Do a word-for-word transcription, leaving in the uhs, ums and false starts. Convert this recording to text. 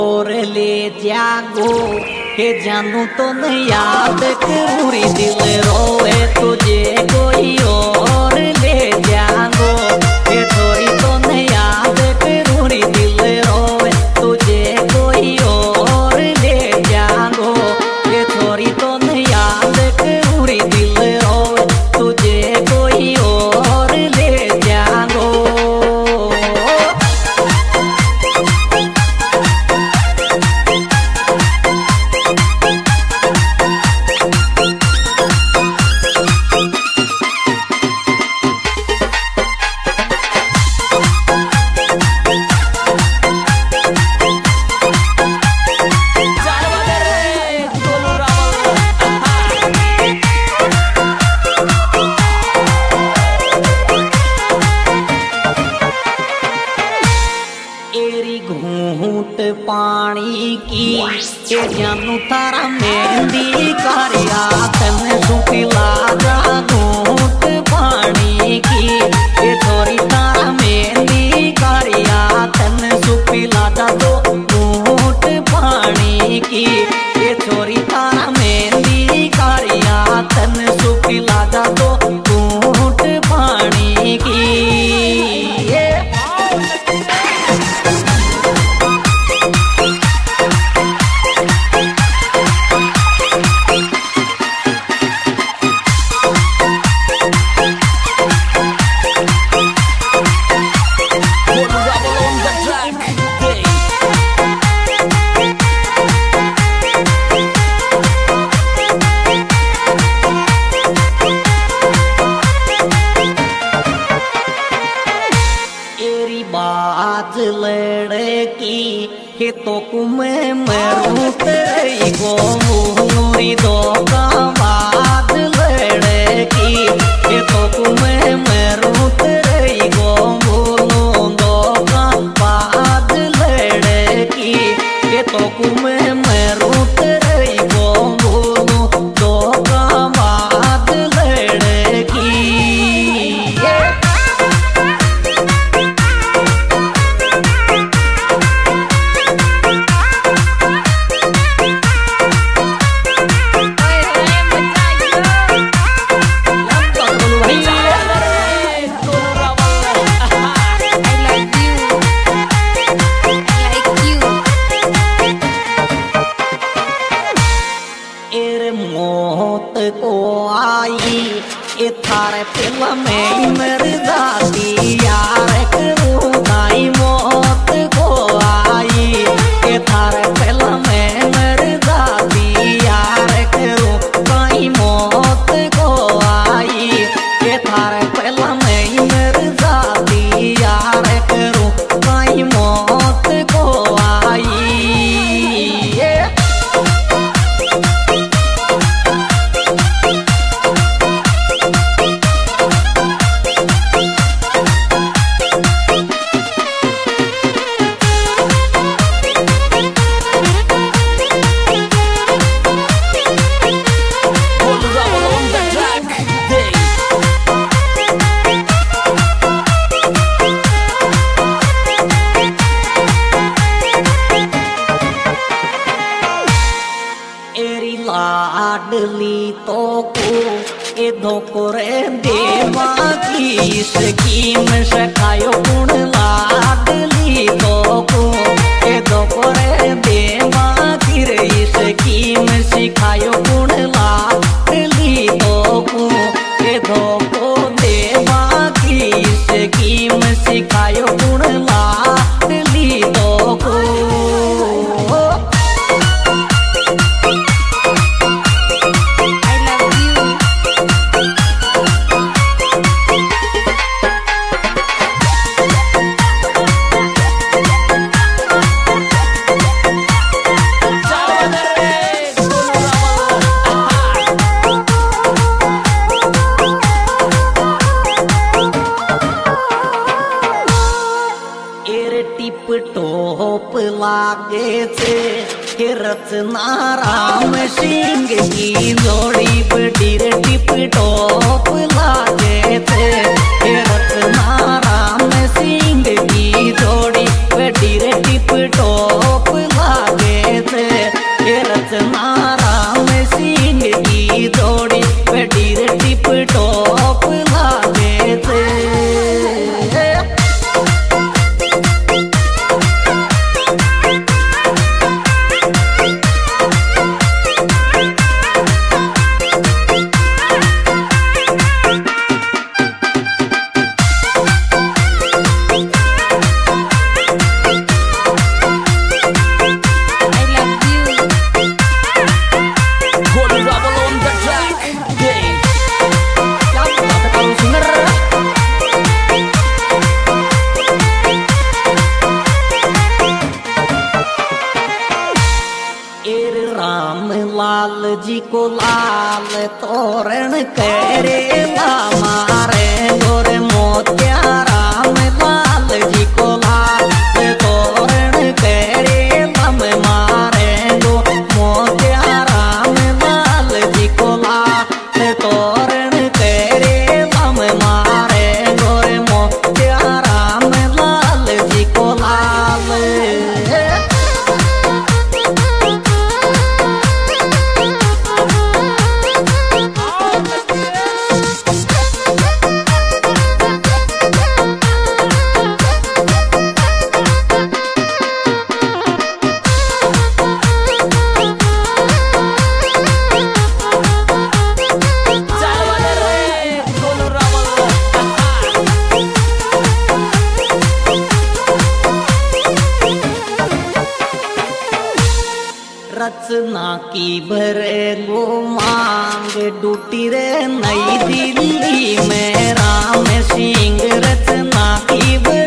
और ले जागो के जानू तो नहीं याद पूरी दिल रोए तुझे कोई और ले जागो के थोड़ी तो नहीं याद पूरी दिल रोए तुझे कोई और ले जागो के थोड़ी तो नहीं याद पूरी दिल रोए तुझे कोई और ले जागो। घूंट पानी की के जानू तारा मेहंदी कारिया तने सुखिला जा घूंट पानी की के थोड़ी तारा मेहंदी कारिया तने सुखिला जा दो घूंट पानी की के थोड़ी तारा मेहंदी कारिया तने सुखिला जा दो घूंट पानी की। बाज लड़की के तो कुमें मरूं तेरी को नूरी दो का बाज लड़की के तो कुमें मरूं तेरी को नूरी दो का बाज लड़की के तो कुमें मरूं तेरी को नूरी दो का बाज लड़की। मौत को आई ए थारे पिल में मेरी दादी यार करूं दाई मौत को आई ए थारे पिल में मेरी दादी यार करूं दाई मौत को आई ए थारे पिल में मेरी दादी यार करूं दाई मौत को आई। लाडली तो को ए धोकोरे देवा की स्कीम सखायो गुण लाडली तो को ए धोकोरे देवा की रे स्कीम सिखायो गुण लाडली तो को ए धोको देवा की स्कीम सिखायो गुण लाडली तो को। टोप लागे थे रचना राम सिंह की जोड़ी बड़ी टिप टोप लागे थे रचना राम सिंह की जोड़ी बड़ी टिप टॉप लागे थे। ये रचना राम सिंह की जोड़ी बेटी रे टिप टॉप लागे थे। लाल जी को लाल तोरण करेला मारे गोरे मोतिया राम लाल जी को लाल तोरण करेला मारे गो मोतिया राम लाल जी को लाल तोरण करेला मारे गोरे मोतिया राम लाल जी को लाल। रचना की भरे गो मांग डूटी रे नई दिल्ली में राम सिंह रचना की